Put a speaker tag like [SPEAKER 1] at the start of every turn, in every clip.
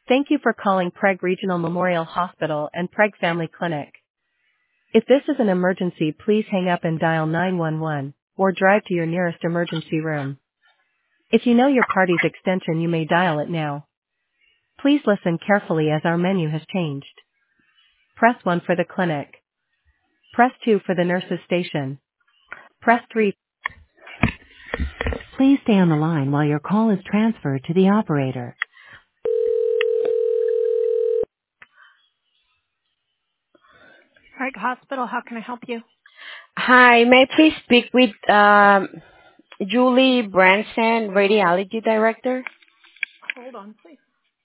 [SPEAKER 1] Thank you for calling Prague Regional Memorial Hospital and Prague Family Clinic. If this is an emergency, please hang up and dial 911 or drive to your nearest emergency room. If you know your party's extension, you may dial it now. Please listen carefully as our menu has changed. Press 1 for the clinic. Press 2 for the nurses station. Press 3. Please stay on the line while your call is transferred to the operator. Prague Hospital, how can I help you?
[SPEAKER 2] Hi, may I please speak with Julie Branson, Radiology Director?
[SPEAKER 1] Hold on, please.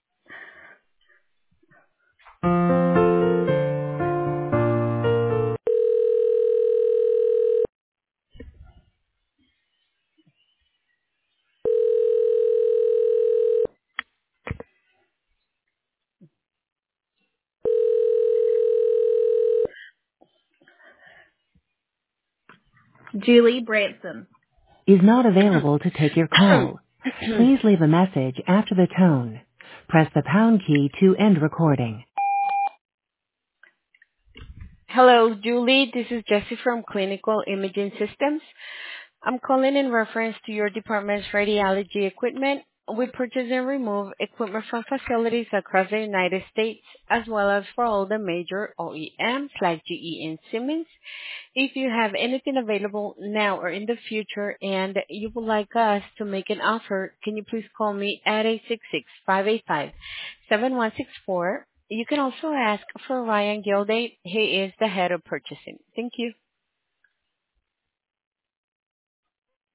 [SPEAKER 1] Julie Branson.
[SPEAKER 2] Is not available to take your call. Please leave a message after the tone. Press the pound key to end recording. Hello, Julie. This is Jessie from Clinical Imaging Systems. I'm calling in reference to your department's radiology equipment. We purchase and remove equipment from facilities across the United States, as well as for all the major OEMs like GE and Siemens. If you have anything available now or in the future and you would like us to make an offer, can you please call me at 866-585-7164. You can also ask for Ryan Gilday. He is the head of purchasing. Thank you.